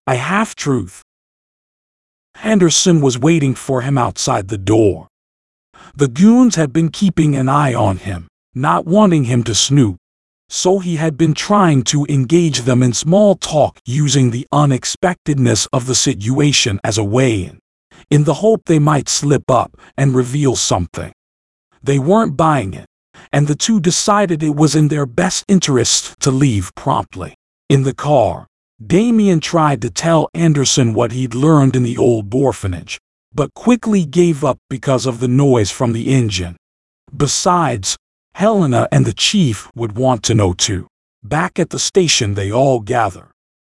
A half-truth. Anderson was waiting for him outside the door. The goons had been keeping an eye on him, not wanting him to snoop, so he had been trying to engage them in small talk using the unexpectedness of the situation as a way in the hope they might slip up and reveal something. They weren't buying it, and the two decided it was in their best interests to leave promptly. In the car, Damien tried to tell Anderson what he'd learned in the old orphanage, but quickly gave up because of the noise from the engine. Besides, Helena and the chief would want to know too. Back at the station they all gather.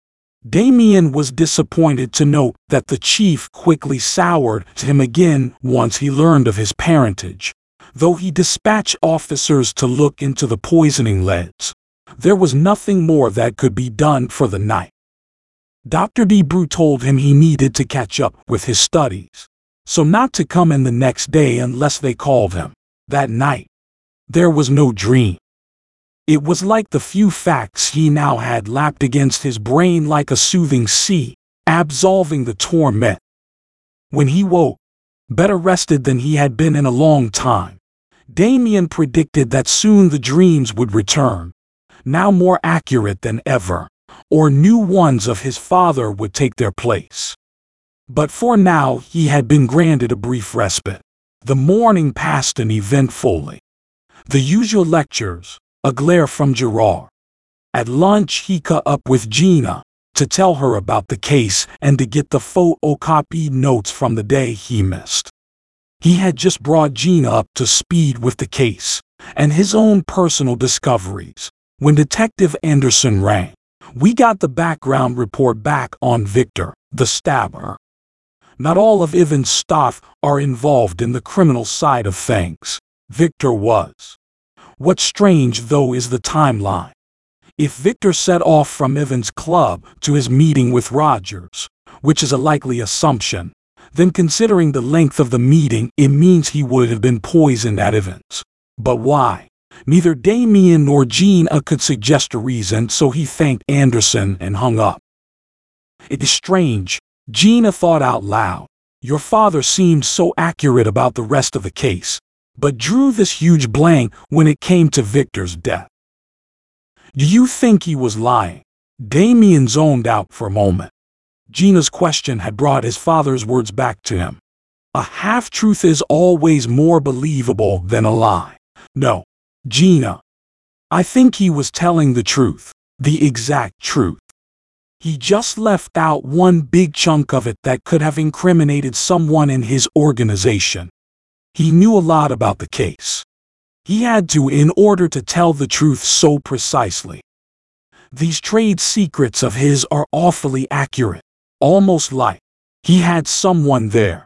Damien was disappointed to note that the chief quickly soured to him again once he learned of his parentage. Though he dispatched officers to look into the poisoning leads, there was nothing more that could be done for the night. Dr. Debrew told him he needed to catch up with his studies, so not to come in the next day unless they called him. That night, there was no dream. It was like the few facts he now had lapped against his brain like a soothing sea, absolving the torment. When he woke, better rested than he had been in a long time, Damien predicted that soon the dreams would return, now more accurate than ever, or new ones of his father would take their place. But for now he had been granted a brief respite. The morning passed uneventfully. The usual lectures, a glare from Gerard. At lunch he caught up with Gina to tell her about the case and to get the photocopied notes from the day he missed. He had just brought Gina up to speed with the case and his own personal discoveries when Detective Anderson rang. We got the background report back on Victor, the stabber. Not all of Ivan's staff are involved in the criminal side of things. Victor was. What's strange though is the timeline. If Victor set off from Ivan's club to his meeting with Rogers, which is a likely assumption, then considering the length of the meeting it means he would have been poisoned at Ivan's. But why? Neither Damien nor Gina could suggest a reason, so he thanked Anderson and hung up. It is strange, Gina thought out loud. Your father seemed so accurate about the rest of the case, but drew this huge blank when it came to Victor's death. Do you think he was lying? Damien zoned out for a moment. Gina's question had brought his father's words back to him. A half-truth is always more believable than a lie. No, Gina. I think he was telling the truth, the exact truth. He just left out one big chunk of it that could have incriminated someone in his organization. He knew a lot about the case. He had to in order to tell the truth so precisely. These trade secrets of his are awfully accurate, almost like he had someone there.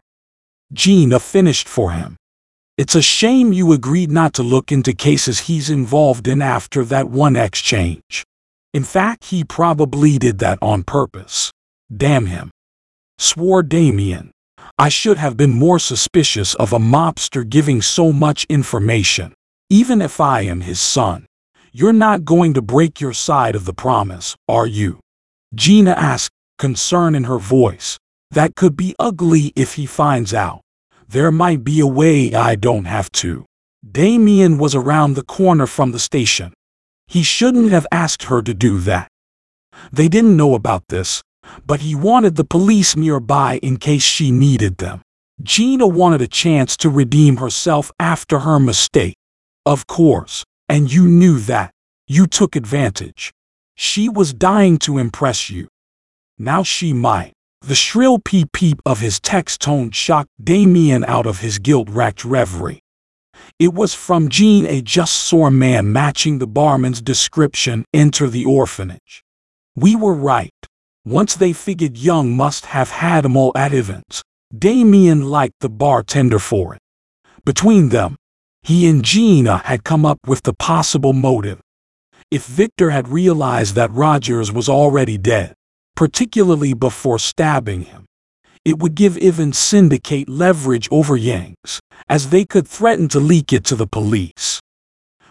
Gina finished for him. It's a shame you agreed not to look into cases he's involved in after that one exchange. In fact, he probably did that on purpose. Damn him, swore Damien. I should have been more suspicious of a mobster giving so much information. Even if I am his son, you're not going to break your side of the promise, are you? Gina asked, concern in her voice. That could be ugly if he finds out. There might be a way I don't have to. Damien was around the corner from the station. He shouldn't have asked her to do that. They didn't know about this, but he wanted the police nearby in case she needed them. Gina wanted a chance to redeem herself after her mistake. Of course, and you knew that. You took advantage. She was dying to impress you. Now she might. The shrill peep-peep of his text tone shocked Damien out of his guilt-racked reverie. It was from Gene, a just saw a man matching the barman's description enter the orphanage. We were right. Once they figured Young must have had 'em all at Evans. Damien liked the bartender for it. Between them, he and Gina had come up with the possible motive. If Victor had realized that Rogers was already dead, particularly before stabbing him, it would give Evans Syndicate leverage over Yanks, as they could threaten to leak it to the police.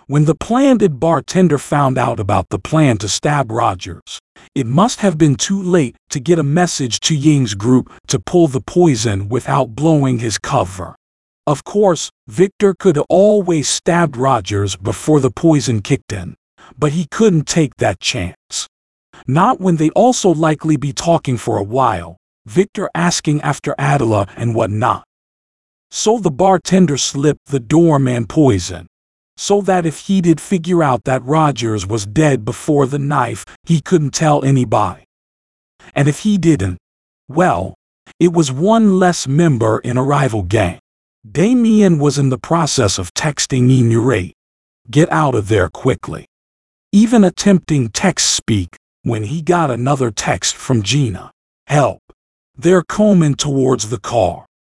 When the planted bartender found out about the plan to stab Rogers, it must have been too late to get a message to Ying's group to pull the poison without blowing his cover. Of course, Victor could have always stabbed Rogers before the poison kicked in, but he couldn't take that chance. Not when they'd also likely be talking for a while, Victor asking after Adela and whatnot. So the bartender slipped the doorman poison, so that if he did figure out that Rogers was dead before the knife, he couldn't tell anybody. And if he didn't, well, it was one less member in a rival gang. Damien was in the process of texting Enurate, "Get out of there quickly," even attempting text speak when he got another text from Gina, "Help. They're coming towards the car."